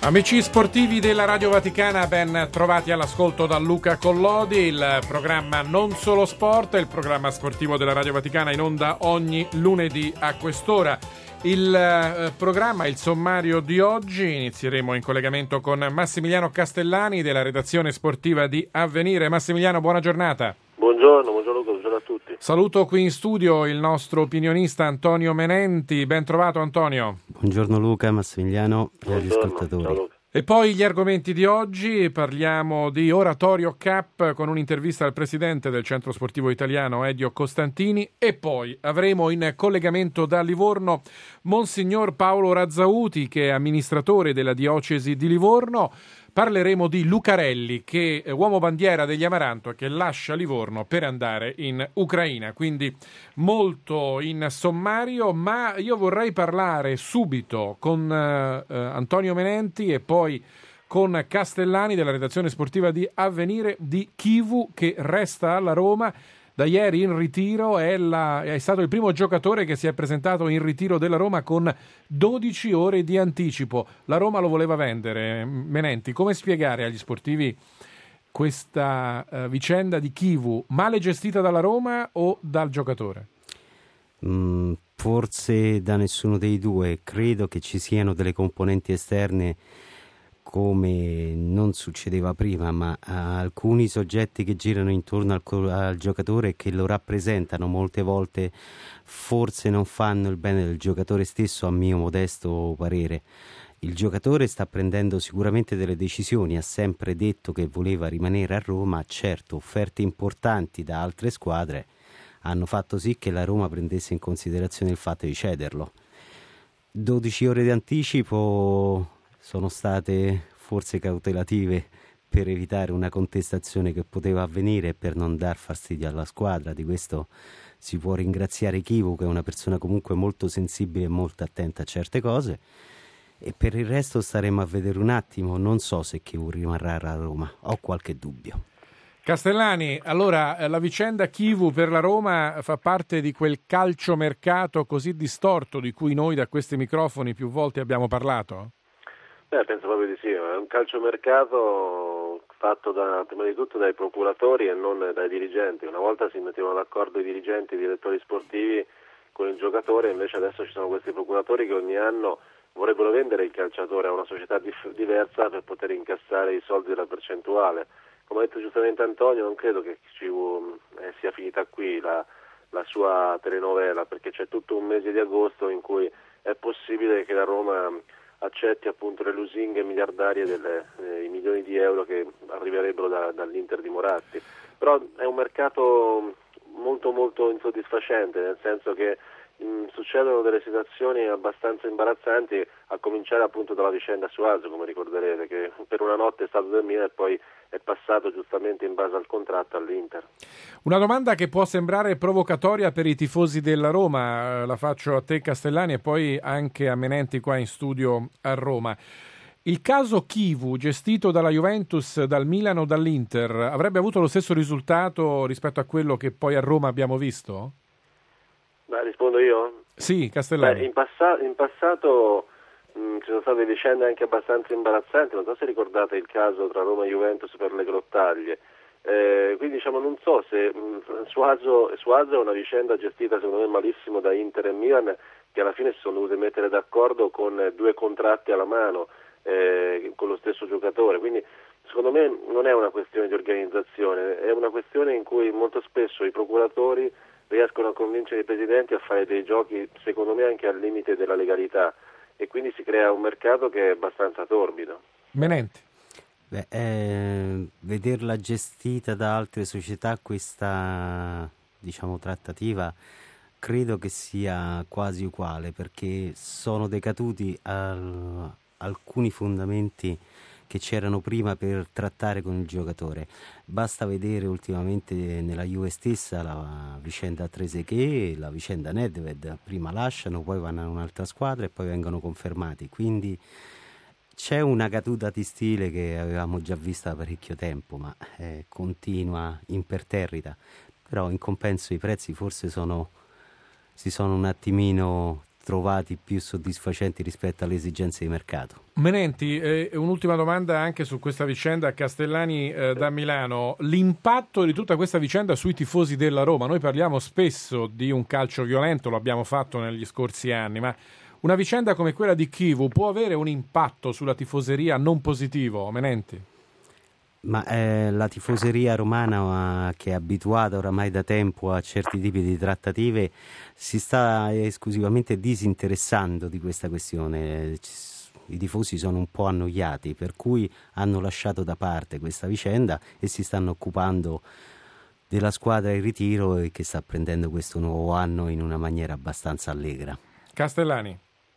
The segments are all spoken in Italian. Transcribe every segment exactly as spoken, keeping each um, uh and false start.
Amici sportivi della Radio Vaticana, ben trovati all'ascolto da Luca Collodi. Il programma Non Solo Sport, il programma sportivo della Radio Vaticana, in onda ogni lunedì a quest'ora. Il eh, programma, il sommario di oggi, inizieremo in collegamento con Massimiliano Castellani della redazione sportiva di Avvenire. Massimiliano, buona giornata. Buongiorno, buongiorno Luca, buongiorno a tutti. Saluto qui in studio il nostro opinionista Antonio Menenti. Ben trovato, Antonio. Buongiorno Luca, Massimiliano e agli ascoltatori. Ciao, Luca. E poi gli argomenti di oggi: parliamo di Oratorio Cup con un'intervista al presidente del Centro Sportivo Italiano Edio Costantini, e poi avremo in collegamento da Livorno Monsignor Paolo Razzauti, che è amministratore della diocesi di Livorno. Parleremo di Lucarelli, che è uomo bandiera degli Amaranto e che lascia Livorno per andare in Ucraina. Quindi molto in sommario, ma io vorrei parlare subito con eh, Antonio Menenti e poi con Castellani della redazione sportiva di Avvenire di Chivu, che resta alla Roma. Da ieri in ritiro, è, la, è stato il primo giocatore che si è presentato in ritiro della Roma con dodici ore di anticipo. La Roma lo voleva vendere. Menenti, come spiegare agli sportivi questa uh, vicenda di Chivu? Male gestita dalla Roma o dal giocatore? Mm, forse da nessuno dei due. Credo che ci siano delle componenti esterne, come non succedeva prima, ma alcuni soggetti che girano intorno al, al giocatore e che lo rappresentano molte volte forse non fanno il bene del giocatore stesso, a mio modesto parere. Il giocatore sta prendendo sicuramente delle decisioni, ha sempre detto che voleva rimanere a Roma. Certo, offerte importanti da altre squadre hanno fatto sì che la Roma prendesse in considerazione il fatto di cederlo. dodici ore di anticipo sono state forse cautelative per evitare una contestazione che poteva avvenire e per non dar fastidio alla squadra. Di questo si può ringraziare Chivu, che è una persona comunque molto sensibile e molto attenta a certe cose, e per il resto staremo a vedere un attimo. Non so se Chivu rimarrà a Roma, ho qualche dubbio. Castellani, allora la vicenda Chivu per la Roma fa parte di quel calciomercato così distorto di cui noi da questi microfoni più volte abbiamo parlato? Eh, penso proprio di sì, è un calciomercato fatto da, prima di tutto dai procuratori e non dai dirigenti. Una volta si mettevano d'accordo i dirigenti, i direttori sportivi con il giocatore, invece adesso ci sono questi procuratori che ogni anno vorrebbero vendere il calciatore a una società dif- diversa per poter incassare i soldi della percentuale. Come ha detto giustamente Antonio, non credo che ci, eh, sia finita qui la, la sua telenovela, perché c'è tutto un mese di agosto in cui è possibile che la Roma accetti appunto le lusinghe miliardarie delle eh, i milioni di euro che arriverebbero da, dall'Inter di Moratti. Però è un mercato molto molto insoddisfacente, nel senso che mh, succedono delle situazioni abbastanza imbarazzanti, a cominciare appunto dalla vicenda Suazo, come ricorderete, che per una notte è stato del Milan e poi è passato giustamente in base al contratto all'Inter. Una domanda che può sembrare provocatoria per i tifosi della Roma, la faccio a te Castellani e poi anche a Menenti qua in studio a Roma. Il caso Chivu, gestito dalla Juventus, dal Milan o dall'Inter, avrebbe avuto lo stesso risultato rispetto a quello che poi a Roma abbiamo visto? Beh, rispondo io? Sì, Castellani. Beh, in, passa- in passato mh, ci sono state vicende anche abbastanza imbarazzanti, non so se ricordate il caso tra Roma e Juventus per le grottaglie. Eh, quindi diciamo non so se mh, Suazo, Suazo è una vicenda gestita secondo me malissimo da Inter e Milan, che alla fine si sono dovute mettere d'accordo con due contratti alla mano eh, con lo stesso giocatore, quindi secondo me non è una questione di organizzazione, è una questione in cui molto spesso i procuratori riescono a convincere i presidenti a fare dei giochi secondo me anche al limite della legalità, e quindi si crea un mercato che è abbastanza torbido. Menenti. Beh, eh, vederla gestita da altre società questa, diciamo, trattativa credo che sia quasi uguale, perché sono decaduti al, alcuni fondamenti che c'erano prima per trattare con il giocatore. Basta vedere ultimamente nella Juve stessa la vicenda Trezeguet, la vicenda Nedved, prima lasciano, poi vanno a un'altra squadra e poi vengono confermati, quindi c'è una caduta di stile che avevamo già vista da parecchio tempo, ma eh, continua imperterrita. Però in compenso i prezzi forse sono si sono un attimino trovati più soddisfacenti rispetto alle esigenze di mercato. Menenti, eh, un'ultima domanda anche su questa vicenda. Castellani eh, da Milano, l'impatto di tutta questa vicenda sui tifosi della Roma. Noi parliamo spesso di un calcio violento, lo abbiamo fatto negli scorsi anni, ma una vicenda come quella di Chivu può avere un impatto sulla tifoseria non positivo, Menenti? Ma eh, la tifoseria romana, uh, che è abituata oramai da tempo a certi tipi di trattative, si sta esclusivamente disinteressando di questa questione. I tifosi sono un po' annoiati, per cui hanno lasciato da parte questa vicenda e si stanno occupando della squadra in ritiro e che sta prendendo questo nuovo anno in una maniera abbastanza allegra. Castellani?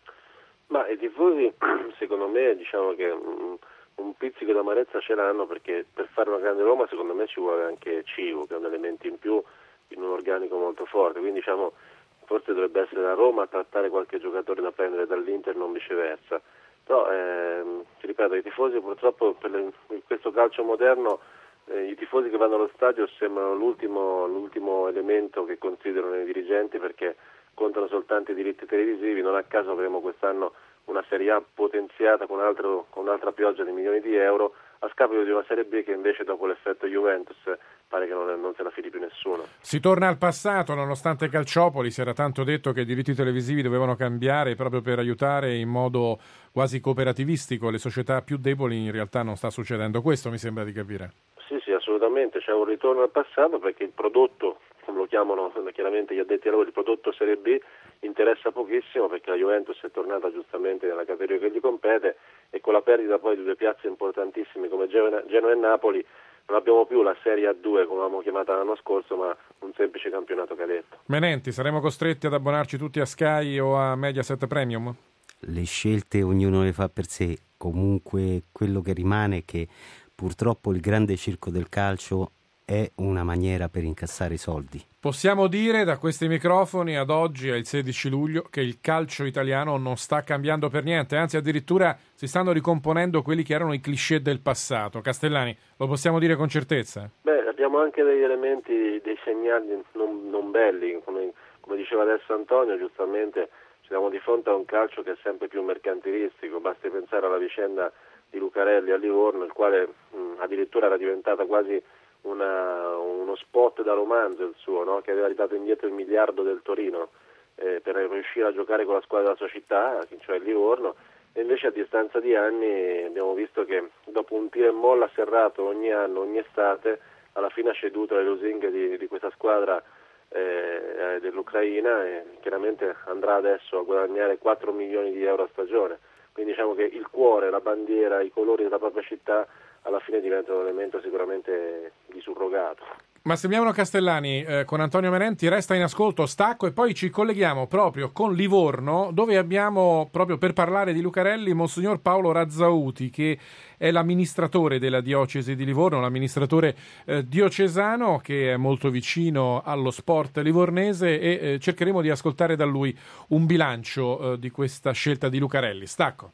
Ma i tifosi, secondo me, diciamo che mh, un pizzico d'amarezza ce l'hanno, perché per fare una grande Roma secondo me ci vuole anche Civo, che è un elemento in più in un organico molto forte, quindi diciamo forse dovrebbe essere la Roma a trattare qualche giocatore da prendere dall'Inter, non viceversa. Però ehm, ti ripeto, i tifosi purtroppo per le, in questo calcio moderno eh, i tifosi che vanno allo stadio sembrano l'ultimo, l'ultimo elemento che considerano i dirigenti, perché contano soltanto i diritti televisivi. Non a caso avremo quest'anno una Serie A potenziata con, altro, con un'altra pioggia di milioni di euro, a scapito di una Serie B che invece dopo l'effetto Juventus pare che non, non se la fili più nessuno. Si torna al passato, nonostante Calciopoli si era tanto detto che i diritti televisivi dovevano cambiare proprio per aiutare in modo quasi cooperativistico le società più deboli. In realtà non sta succedendo questo, mi sembra di capire. Sì, sì, assolutamente, c'è un ritorno al passato, perché il prodotto, come lo chiamano chiaramente gli addetti ai lavori, il prodotto Serie B interessa pochissimo, perché la Juventus è tornata giustamente nella categoria che gli compete, e con la perdita poi di due piazze importantissime come Genoa e Napoli non abbiamo più la Serie A due come l'abbiamo chiamata l'anno scorso, ma un semplice campionato cadetto. Menenti, saremo costretti ad abbonarci tutti a Sky o a Mediaset Premium? Le scelte ognuno le fa per sé, comunque quello che rimane è che purtroppo il grande circo del calcio è una maniera per incassare i soldi. Possiamo dire da questi microfoni ad oggi, al sedici luglio, che il calcio italiano non sta cambiando per niente, anzi addirittura si stanno ricomponendo quelli che erano i cliché del passato. Castellani, lo possiamo dire con certezza? Beh, abbiamo anche degli elementi, dei segnali non, non belli, come, come diceva adesso Antonio, giustamente ci siamo di fronte a un calcio che è sempre più mercantilistico. Basti pensare alla vicenda di Lucarelli a Livorno, il quale mh, addirittura era diventata quasi Una, uno spot da romanzo il suo, no? Che aveva ridato indietro il miliardo del Torino eh, per riuscire a giocare con la squadra della sua città, cioè il Livorno, e invece a distanza di anni abbiamo visto che dopo un tiro e molla serrato ogni anno, ogni estate, alla fine ha ceduto alle lusinghe di, di questa squadra eh, dell'Ucraina, e chiaramente andrà adesso a guadagnare quattro milioni di euro a stagione. Quindi diciamo che il cuore, la bandiera, i colori della propria città alla fine diventa un elemento sicuramente di surrogato. Massimiliano Castellani, eh, con Antonio Menenti resta in ascolto, stacco e poi ci colleghiamo proprio con Livorno, dove abbiamo proprio per parlare di Lucarelli Monsignor Paolo Razzauti, che è l'amministratore della diocesi di Livorno, l'amministratore eh, diocesano che è molto vicino allo sport livornese, e eh, cercheremo di ascoltare da lui un bilancio eh, di questa scelta di Lucarelli. Stacco.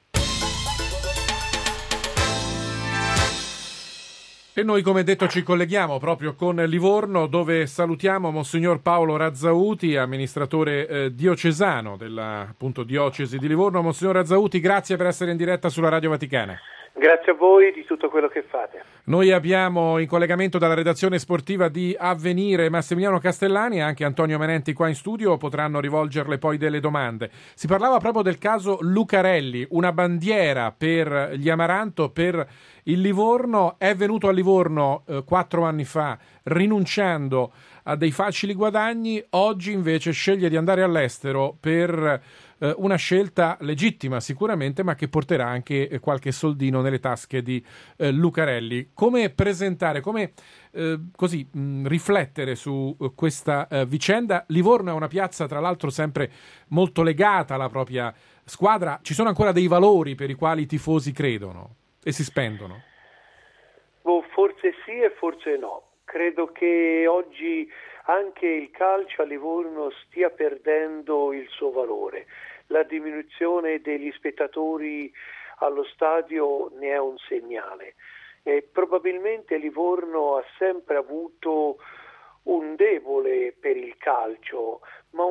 E noi, come detto, ci colleghiamo proprio con Livorno, dove salutiamo Monsignor Paolo Razzauti, amministratore eh, diocesano della appunto diocesi di Livorno. Monsignor Razzauti, grazie per essere in diretta sulla Radio Vaticana. Grazie a voi di tutto quello che fate. Noi abbiamo in collegamento dalla redazione sportiva di Avvenire Massimiliano Castellani e anche Antonio Menenti qua in studio, potranno rivolgerle poi delle domande. Si parlava proprio del caso Lucarelli, una bandiera per gli Amaranto, per il Livorno. È venuto a Livorno eh, quattro anni fa rinunciando a dei facili guadagni, oggi invece sceglie di andare all'estero per eh, una scelta legittima sicuramente, ma che porterà anche eh, qualche soldino nelle tasche di eh, Lucarelli. Come presentare, come eh, così mh, riflettere su eh, questa eh, vicenda? Livorno è una piazza tra l'altro sempre molto legata alla propria squadra, ci sono ancora dei valori per i quali i tifosi credono e si spendono? Oh, forse sì e forse no. Credo che oggi anche il calcio a Livorno stia perdendo il suo valore. La diminuzione degli spettatori allo stadio ne è un segnale. E probabilmente Livorno ha sempre avuto un debole per il calcio, ma un debole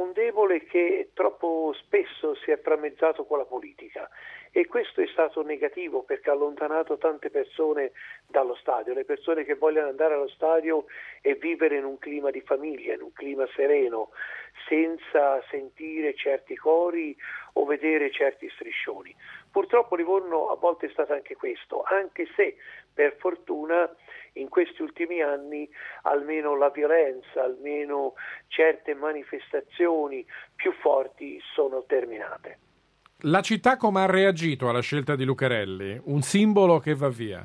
sole che troppo spesso si è frammezzato con la politica, e questo è stato negativo perché ha allontanato tante persone dallo stadio, le persone che vogliono andare allo stadio e vivere in un clima di famiglia, in un clima sereno, senza sentire certi cori o vedere certi striscioni. Purtroppo Livorno a volte è stato anche questo, anche se per fortuna in questi ultimi anni almeno la violenza, almeno certe manifestazioni più forti sono terminate. La città come ha reagito alla scelta di Lucarelli? Un simbolo che va via?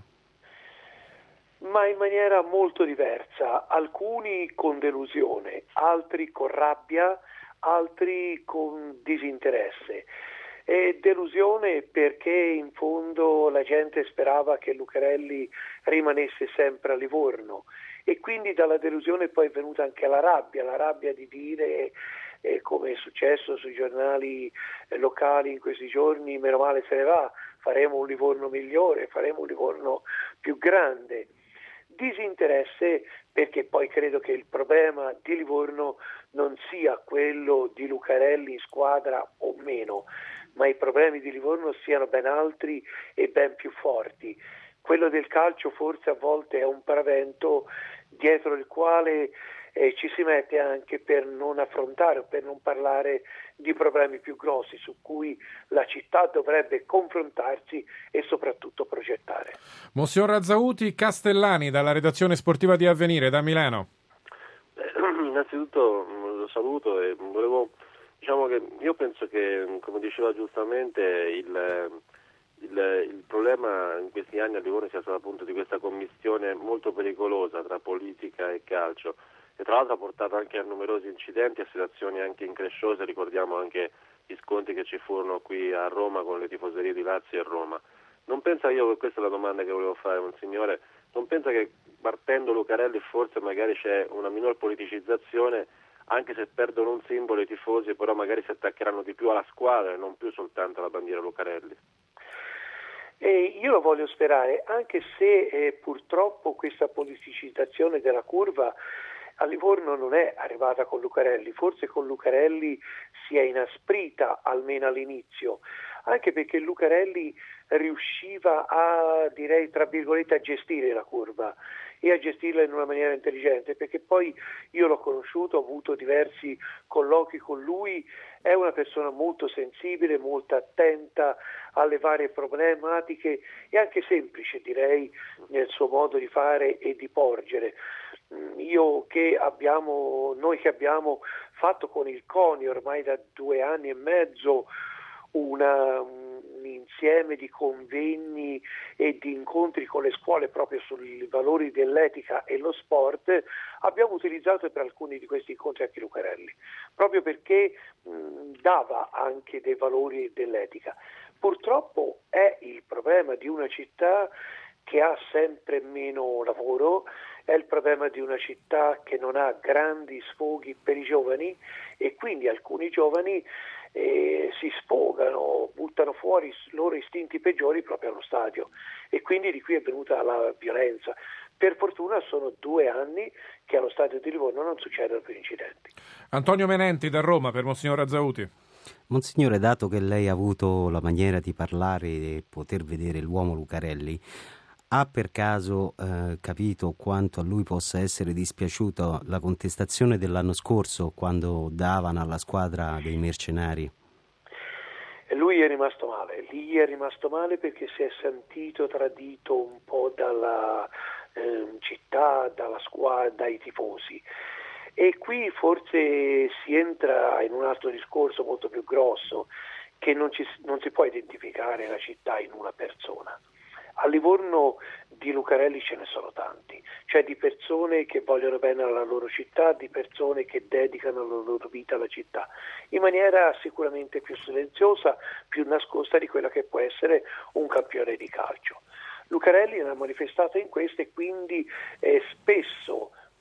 Ma in maniera molto diversa, alcuni con delusione, altri con rabbia, altri con disinteresse. E delusione perché in fondo la gente sperava che Lucarelli rimanesse sempre a Livorno, e quindi dalla delusione poi è venuta anche la rabbia, la rabbia di dire, eh, come è successo sui giornali eh, locali in questi giorni, meno male se ne va, faremo un Livorno migliore, faremo un Livorno più grande. Disinteresse perché poi credo che il problema di Livorno non sia quello di Lucarelli in squadra o meno, ma i problemi di Livorno siano ben altri e ben più forti. Quello del calcio forse a volte è un paravento dietro il quale eh, ci si mette anche per non affrontare o per non parlare di problemi più grossi su cui la città dovrebbe confrontarsi e soprattutto progettare. Monsignor Razzauti, Castellani dalla redazione sportiva di Avvenire da Milano. Eh, innanzitutto lo saluto e volevo, diciamo che io penso che, come diceva giustamente, il, il, il problema in questi anni a Livorno sia stato appunto di questa commistione molto pericolosa tra politica e calcio, e tra l'altro ha portato anche a numerosi incidenti e a situazioni anche incresciose. Ricordiamo anche gli scontri che ci furono qui a Roma con le tifoserie di Lazio e Roma. Non pensa, io, questa è la domanda che volevo fare, Monsignore, non pensa che partendo Lucarelli forse magari c'è una minor politicizzazione, anche se perdono un simbolo i tifosi, però magari si attaccheranno di più alla squadra e non più soltanto alla bandiera Lucarelli? E io lo voglio sperare, anche se eh, purtroppo questa politicizzazione della curva a Livorno non è arrivata con Lucarelli, forse con Lucarelli si è inasprita almeno all'inizio, anche perché Lucarelli riusciva a, direi tra virgolette, a gestire la curva e a gestirla in una maniera intelligente, perché poi io l'ho conosciuto, ho avuto diversi colloqui con lui, è una persona molto sensibile, molto attenta alle varie problematiche e anche semplice, direi, nel suo modo di fare e di porgere. Io che abbiamo, noi che abbiamo fatto con il CONI ormai da due anni e mezzo una, un insieme di convegni e di incontri con le scuole proprio sui valori dell'etica e lo sport, abbiamo utilizzato per alcuni di questi incontri anche Lucarelli, proprio perché mh, dava anche dei valori dell'etica. Purtroppo è il problema di una città che ha sempre meno lavoro, è il problema di una città che non ha grandi sfoghi per i giovani, e quindi alcuni giovani eh, si sfogano, buttano fuori i loro istinti peggiori proprio allo stadio, e quindi di qui è venuta la violenza. Per fortuna sono due anni che allo stadio di Livorno non succedono più incidenti. Antonio Menenti da Roma per Monsignor Razzauti. Monsignore, dato che lei ha avuto la maniera di parlare e poter vedere l'uomo Lucarelli, ha per caso eh, capito quanto a lui possa essere dispiaciuta la contestazione dell'anno scorso quando davano alla squadra dei mercenari? E lui è rimasto male, lì è rimasto male perché si è sentito tradito un po' dalla eh, città, dalla squadra, dai tifosi. E qui forse si entra in un altro discorso molto più grosso, che non, ci, non si può identificare la città in una persona. A Livorno di Lucarelli ce ne sono tanti, cioè di persone che vogliono bene alla loro città, di persone che dedicano la loro vita alla città, in maniera sicuramente più silenziosa, più nascosta di quella che può essere un campione di calcio. Lucarelli era manifestato in questo, e quindi eh, spesso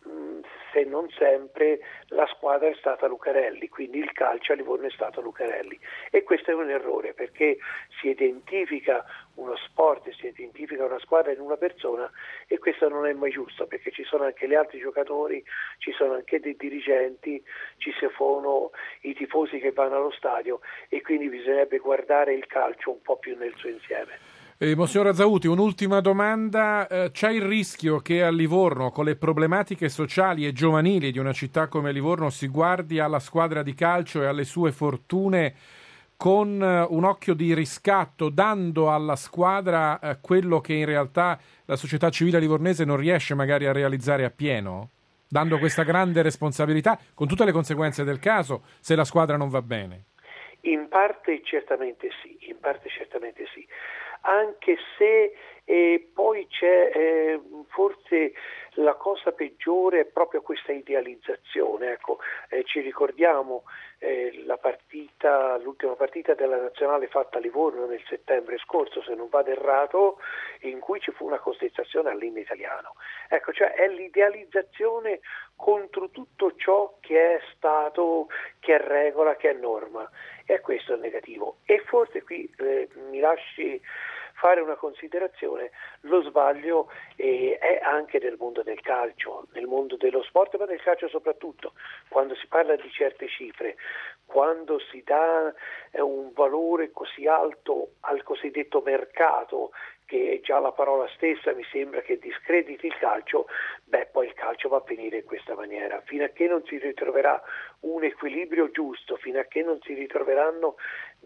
se non sempre la squadra è stata Lucarelli, quindi il calcio a Livorno è stato Lucarelli, e questo è un errore perché si identifica uno sport, si identifica una squadra in una persona, e questo non è mai giusto, perché ci sono anche gli altri giocatori, ci sono anche dei dirigenti, ci sono i tifosi che vanno allo stadio, e quindi bisognerebbe guardare il calcio un po' più nel suo insieme. Eh, Monsignor Razzauti, un'ultima domanda. Eh, c'è il rischio che a Livorno, con le problematiche sociali e giovanili di una città come Livorno, si guardi alla squadra di calcio e alle sue fortune con eh, un occhio di riscatto, dando alla squadra eh, quello che in realtà la società civile livornese non riesce magari a realizzare appieno? Dando questa grande responsabilità, con tutte le conseguenze del caso, se la squadra non va bene? In parte certamente sì, in parte certamente sì. Anche se eh, poi c'è eh, forse la cosa peggiore è proprio questa idealizzazione. Ecco, eh, ci ricordiamo eh, la partita, l'ultima partita della nazionale fatta a Livorno nel settembre scorso, se non vado errato, in cui ci fu una contestazione all'inno italiano. Ecco, cioè è l'idealizzazione contro tutto ciò che è stato, che è regola, che è norma, e questo è negativo. E forse qui eh, mi lasci fare una considerazione: lo sbaglio eh, è anche nel mondo del calcio, nel mondo dello sport, ma del calcio soprattutto, quando si parla di certe cifre, quando si dà eh, un valore così alto al cosiddetto mercato, che già la parola stessa mi sembra che discrediti il calcio, beh poi il calcio va a finire in questa maniera. Fino a che non si ritroverà un equilibrio giusto, fino a che non si ritroveranno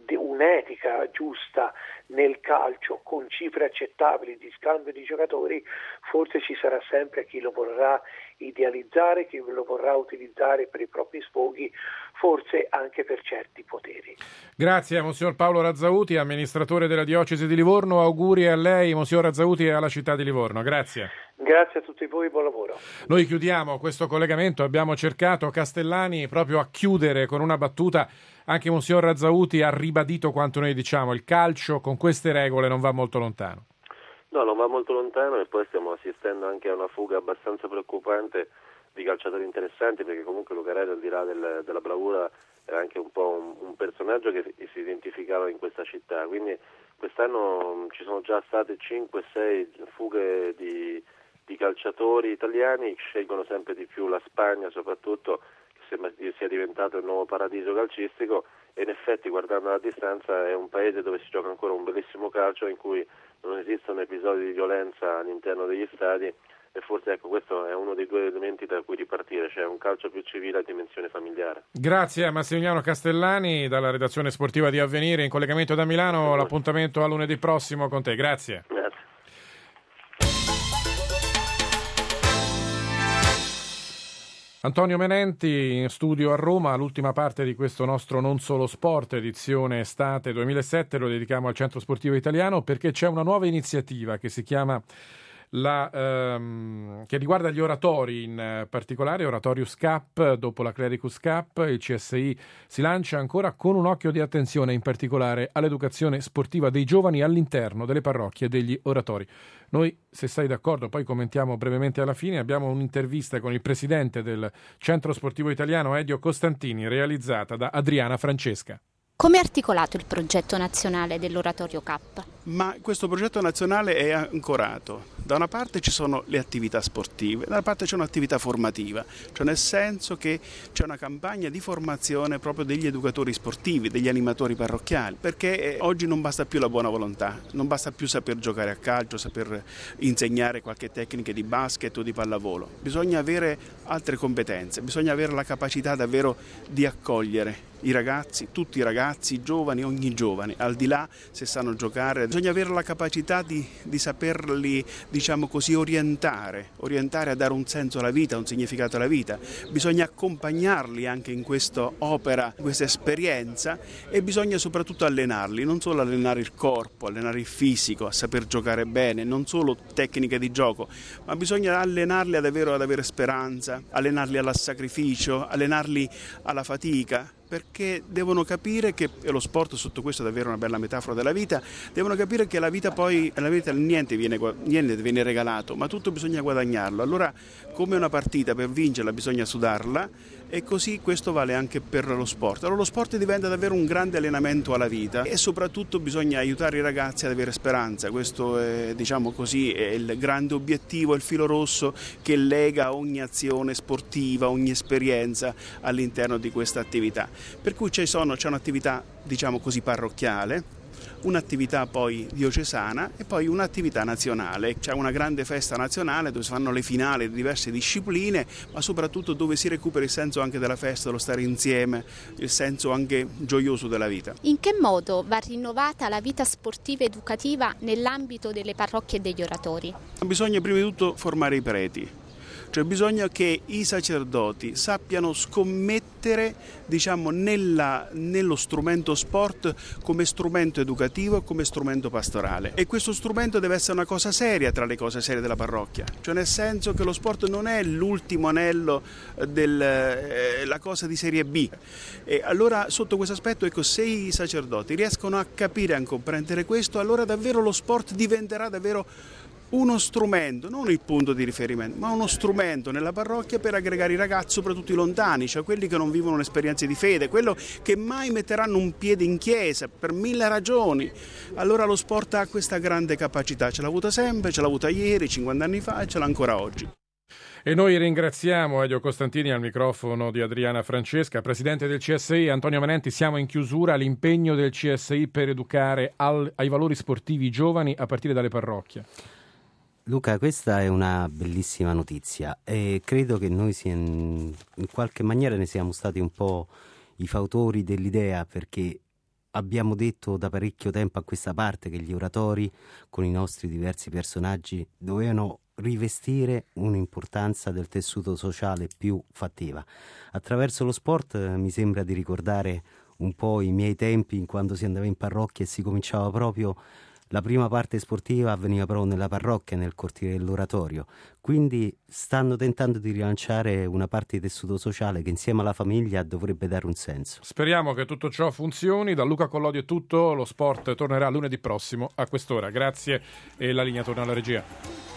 un'etica giusta nel calcio con cifre accettabili di scambio di giocatori, forse ci sarà sempre chi lo vorrà idealizzare, chi lo vorrà utilizzare per i propri sfoghi, forse anche per certi poteri. Grazie a Monsignor Paolo Razzauti, amministratore della Diocesi di Livorno. Auguri a lei, Monsignor Razzauti, e alla città di Livorno. Grazie. Grazie a tutti voi, buon lavoro. Noi chiudiamo questo collegamento, abbiamo cercato Castellani proprio a chiudere con una battuta. Anche Monsignor Razzauti ha ribadito quanto noi diciamo: il calcio con queste regole non va molto lontano. No, non va molto lontano, e poi stiamo assistendo anche a una fuga abbastanza preoccupante di calciatori interessanti, perché comunque Lucarelli, al di là del, della bravura, era anche un po' un, un personaggio che si identificava in questa città, quindi quest'anno ci sono già state cinque sei fughe di, di calciatori italiani, scelgono sempre di più la Spagna soprattutto, che sembra sia diventato il nuovo paradiso calcistico, e in effetti, guardando a distanza, è un paese dove si gioca ancora un bellissimo calcio, in cui non esistono episodi di violenza all'interno degli stadi, e forse ecco questo è uno dei due elementi da cui ripartire, cioè un calcio più civile a dimensione familiare. Grazie a Massimiliano Castellani dalla redazione sportiva di Avvenire, in collegamento da Milano. L'appuntamento a lunedì prossimo con te. Grazie. Grazie. Antonio Menenti in studio a Roma. L'ultima parte di questo nostro Non Solo Sport, edizione estate duemilasette, lo dedichiamo al Centro Sportivo Italiano, perché c'è una nuova iniziativa che si chiama La, ehm, che riguarda gli oratori, in particolare Oratorius Cup. Dopo la Clericus Cup, il C S I si lancia ancora con un occhio di attenzione in particolare all'educazione sportiva dei giovani all'interno delle parrocchie degli oratori. Noi, se sei d'accordo, poi commentiamo brevemente alla fine. Abbiamo un'intervista con il presidente del Centro Sportivo Italiano, Edio Costantini, realizzata da Adriana Francesca. Come è articolato il progetto nazionale dell'Oratorio Cup? Ma questo progetto nazionale è ancorato. Da una parte ci sono le attività sportive, dall'altra parte c'è un'attività formativa, cioè nel senso che c'è una campagna di formazione proprio degli educatori sportivi, degli animatori parrocchiali, perché oggi non basta più la buona volontà, non basta più saper giocare a calcio, saper insegnare qualche tecnica di basket o di pallavolo. Bisogna avere altre competenze, bisogna avere la capacità davvero di accogliere i ragazzi, tutti i ragazzi, i giovani, ogni giovane, al di là se sanno giocare, bisogna avere la capacità di, di saperli, diciamo così, orientare, orientare a dare un senso alla vita, un significato alla vita. Bisogna accompagnarli anche in questa opera, in questa esperienza, e bisogna soprattutto allenarli, non solo allenare il corpo, allenare il fisico, a saper giocare bene, non solo tecniche di gioco, ma bisogna allenarli ad avere, ad avere speranza, allenarli al sacrificio, allenarli alla fatica. perché devono capire che, e lo sport sotto questo è davvero una bella metafora della vita, devono capire che la vita poi, nella vita niente viene, niente viene regalato, ma tutto bisogna guadagnarlo. Allora, come una partita, per vincerla bisogna sudarla, e così questo vale anche per lo sport. Allora lo sport diventa davvero un grande allenamento alla vita e soprattutto bisogna aiutare i ragazzi ad avere speranza. Questo è, diciamo così, è il grande obiettivo, il filo rosso che lega ogni azione sportiva, ogni esperienza all'interno di questa attività. Per cui ci sono, c'è un'attività, diciamo così, parrocchiale, un'attività poi diocesana e poi un'attività nazionale. C'è una grande festa nazionale dove si fanno le finali di diverse discipline, ma soprattutto dove si recupera il senso anche della festa, lo stare insieme, il senso anche gioioso della vita. In che modo va rinnovata la vita sportiva educativa nell'ambito delle parrocchie e degli oratori? Bisogna prima di tutto formare i preti. Cioè bisogna che i sacerdoti sappiano scommettere, diciamo, nella, nello strumento sport come strumento educativo, come strumento pastorale. E questo strumento deve essere una cosa seria tra le cose serie della parrocchia, cioè nel senso che lo sport non è l'ultimo anello della eh, cosa di serie B. E allora sotto questo aspetto, ecco, se i sacerdoti riescono a capire e a comprendere questo, allora davvero lo sport diventerà davvero uno strumento, non il punto di riferimento, ma uno strumento nella parrocchia per aggregare i ragazzi, soprattutto i lontani, cioè quelli che non vivono un'esperienza di fede, quello che mai metteranno un piede in chiesa per mille ragioni. Allora lo sport ha questa grande capacità, ce l'ha avuta sempre, ce l'ha avuta ieri, cinquanta anni fa e ce l'ha ancora oggi. E noi ringraziamo Elio Costantini al microfono di Adriana Francesca, presidente del C S I. Antonio Manenti, siamo in chiusura. L'impegno del C S I per educare al, ai valori sportivi giovani a partire dalle parrocchie. Luca, questa è una bellissima notizia e credo che noi sia, in qualche maniera ne siamo stati un po' i fautori dell'idea, perché abbiamo detto da parecchio tempo a questa parte che gli oratori con i nostri diversi personaggi dovevano rivestire un'importanza del tessuto sociale più fattiva. Attraverso lo sport eh, mi sembra di ricordare un po' i miei tempi quando si andava in parrocchia e si cominciava proprio. La prima parte sportiva avveniva proprio nella parrocchia, nel cortile dell'oratorio, quindi stanno tentando di rilanciare una parte di tessuto sociale che insieme alla famiglia dovrebbe dare un senso. Speriamo che tutto ciò funzioni. Da Luca Collodi è tutto, lo sport tornerà lunedì prossimo a quest'ora. Grazie e la linea torna alla regia.